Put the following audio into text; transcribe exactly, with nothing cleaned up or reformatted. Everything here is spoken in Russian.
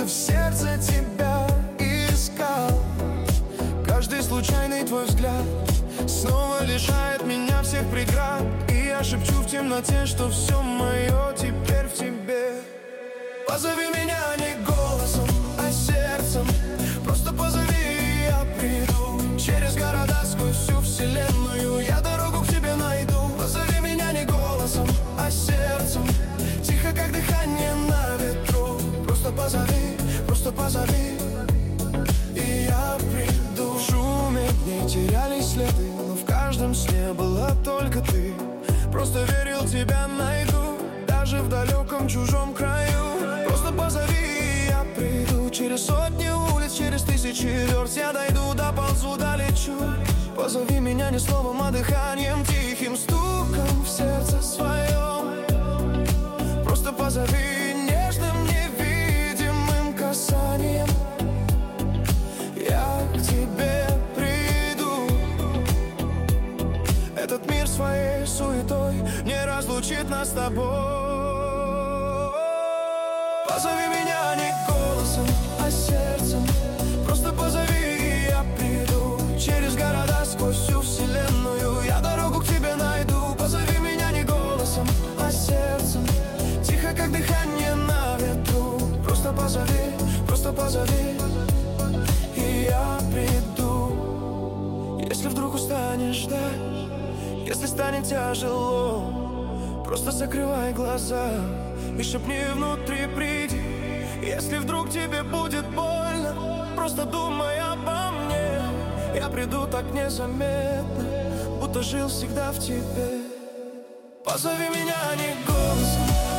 будто в сердце тебя искал. Каждый случайный твой взгляд снова лишает меня всех преград. И я шепчу в темноте, что все мое теперь в тебе. Позови меня не голосом, а сердцем. Просто позови, и я приду. Через города, сквозь всю вселенную я дорогу к тебе найду. Позови меня не голосом, а сердцем. Тихо, как дыхание на ветру. Просто позови, просто позови, и я приду. В шуме дней терялись следы, но в каждом сне была только ты. Просто верил, тебя найду, даже в далеком чужом краю. Просто позови, и я приду. Через сотни улиц, через тысячи верст я дойду, доползу, долечу. Позови меня не словом, а дыханием, тихим стуком в сердце своем. Просто позови нежным, невидимым касанием. Я к тебе приду. Этот мир своей суетой не разлучит нас с тобой. Позови меня не голосом, а сердцем. Просто позови, и я приду. Через города, сквозь всю вселенную я дорогу к тебе найду. Позови меня не голосом, а сердцем. Тихо, как дыхание на ветру. Просто позови, просто позови, и я приду. Если вдруг устанешь ждать, если станет тяжело, просто закрывай глаза и шепни внутри, приди. Если вдруг тебе будет больно, просто думай обо мне. Я приду так незаметно, будто жил всегда в тебе. Позови меня не голосом,